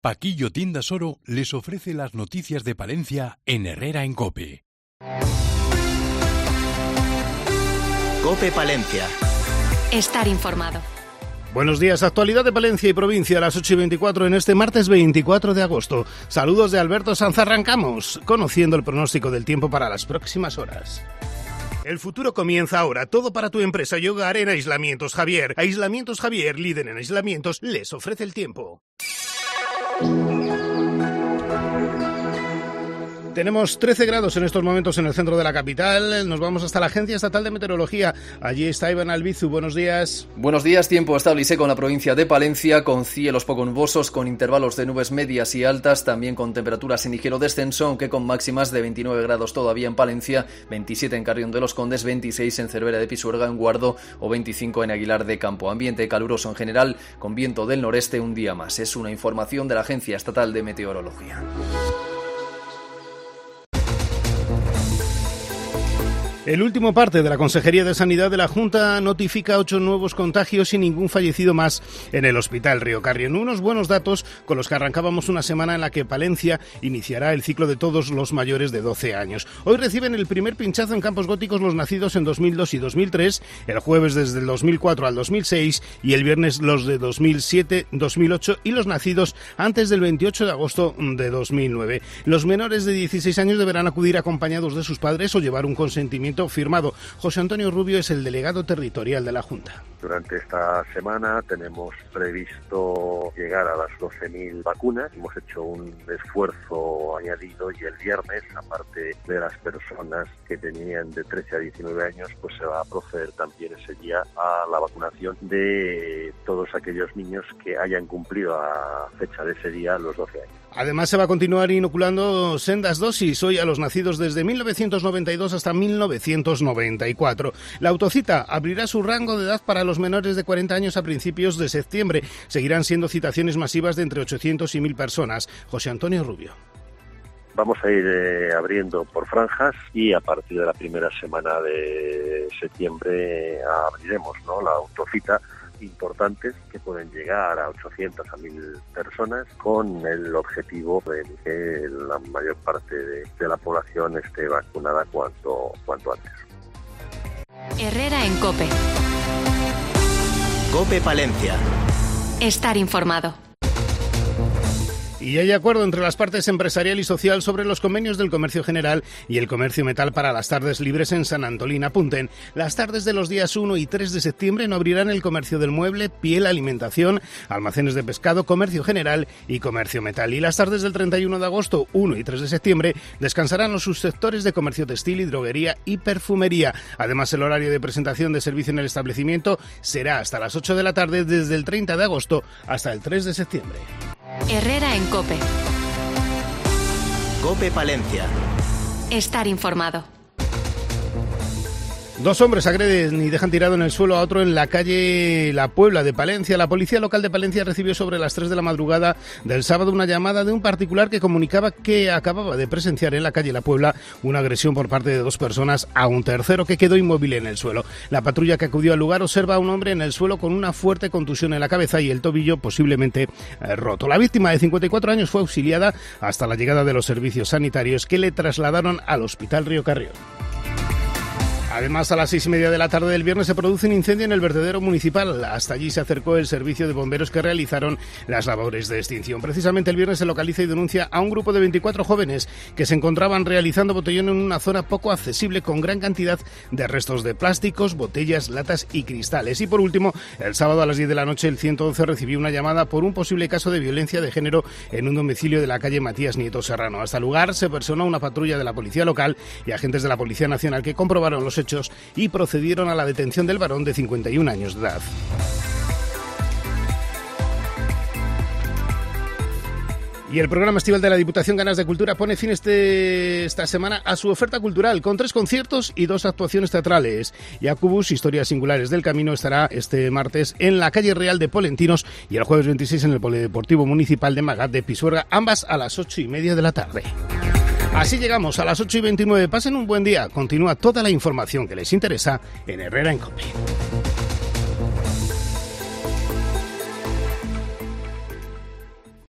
Paquillo Tiendas Oro les ofrece las noticias de Palencia en Herrera en COPE. COPE Palencia. Estar informado. Buenos días, actualidad de Palencia y provincia a las 8:24 en este martes 24 de agosto. Saludos de Alberto Sanz, arrancamos conociendo el pronóstico del tiempo para las próximas horas. El futuro comienza ahora, todo para tu empresa y hogar en Aislamientos Javier. Aislamientos Javier, líder en aislamientos, les ofrece el tiempo. Tenemos 13 grados en estos momentos en el centro de la capital. Nos vamos hasta la Agencia Estatal de Meteorología. Allí está Iván Albizu. Buenos días. Buenos días. Tiempo estable y seco en la provincia de Palencia, con cielos poco nubosos, con intervalos de nubes medias y altas, también con temperaturas en ligero descenso, aunque con máximas de 29 grados todavía en Palencia, 27 en Carrión de los Condes, 26 en Cervera de Pisuerga, en Guardo, o 25 en Aguilar de Campo. Ambiente caluroso en general, con viento del noreste un día más. Es una información de la Agencia Estatal de Meteorología. El último parte de la Consejería de Sanidad de la Junta notifica 8 nuevos contagios y ningún fallecido más en el Hospital Río Carrión. Unos buenos datos con los que arrancábamos una semana en la que Palencia iniciará el ciclo de todos los mayores de 12 años. Hoy reciben el primer pinchazo en Campos Góticos los nacidos en 2002 y 2003, el jueves desde el 2004 al 2006 y el viernes los de 2007, 2008 y los nacidos antes del 28 de agosto de 2009. Los menores de 16 años deberán acudir acompañados de sus padres o llevar un consentimiento firmado. José Antonio Rubio es el delegado territorial de la Junta. Durante esta semana tenemos previsto llegar a las 12.000 vacunas. Hemos hecho un esfuerzo añadido y el viernes, aparte de las personas que tenían de 13 a 19 años, pues se va a proceder también ese día a la vacunación de todos aquellos niños que hayan cumplido a fecha de ese día los 12 años. Además, se va a continuar inoculando sendas dosis hoy a los nacidos desde 1992 hasta 1994. La autocita abrirá su rango de edad para los menores de 40 años a principios de septiembre. Seguirán siendo citaciones masivas de entre 800 y 1.000 personas. José Antonio Rubio. Vamos a ir abriendo por franjas y a partir de la primera semana de septiembre abriremos, ¿no?, la autocita, importantes que pueden llegar a 800 a 1.000 personas con el objetivo de que la mayor parte de la población esté vacunada cuanto antes. Herrera en COPE. COPE Palencia. Estar informado. Y hay acuerdo entre las partes empresarial y social sobre los convenios del comercio general y el comercio metal para las tardes libres en San Antolín. Apunten, las tardes de los días 1 y 3 de septiembre no abrirán el comercio del mueble, piel, alimentación, almacenes de pescado, comercio general y comercio metal. Y las tardes del 31 de agosto, 1 y 3 de septiembre descansarán los subsectores de comercio textil y droguería y perfumería. Además, el horario de presentación de servicio en el establecimiento será hasta las 8 de la tarde desde el 30 de agosto hasta el 3 de septiembre. Herrera en COPE. COPE Palencia. Estar informado. 2 hombres agreden y dejan tirado en el suelo a otro en la calle La Puebla de Palencia. La Policía Local de Palencia recibió sobre las 3 de la madrugada del sábado una llamada de un particular que comunicaba que acababa de presenciar en la calle La Puebla una agresión por parte de 2 personas a un tercero que quedó inmóvil en el suelo. La patrulla que acudió al lugar observa a un hombre en el suelo con una fuerte contusión en la cabeza y el tobillo posiblemente roto. La víctima de 54 años fue auxiliada hasta la llegada de los servicios sanitarios que le trasladaron al Hospital Río Carrión. Además, a las 6:30 de la tarde del viernes se produce un incendio en el vertedero municipal. Hasta allí se acercó el servicio de bomberos que realizaron las labores de extinción. Precisamente el viernes se localiza y denuncia a un grupo de 24 jóvenes que se encontraban realizando botellón en una zona poco accesible con gran cantidad de restos de plásticos, botellas, latas y cristales. Y por último, el sábado a las 10 de la noche el 111 recibió una llamada por un posible caso de violencia de género en un domicilio de la calle Matías Nieto Serrano. Hasta el lugar se personó una patrulla de la Policía Local y agentes de la Policía Nacional que comprobaron los hechos y procedieron a la detención del varón de 51 años de edad. Y el programa estival de la Diputación Ganas de Cultura pone fin esta semana a su oferta cultural con 3 conciertos y 2 actuaciones teatrales. Jacobus, Historias Singulares del Camino, estará este martes en la calle Real de Polentinos y el jueves 26 en el Polideportivo Municipal de Magat de Pisuerga, ambas a las 8:30 de la tarde. Así llegamos a las 8:29. Pasen un buen día. Continúa toda la información que les interesa en Herrera en COPE.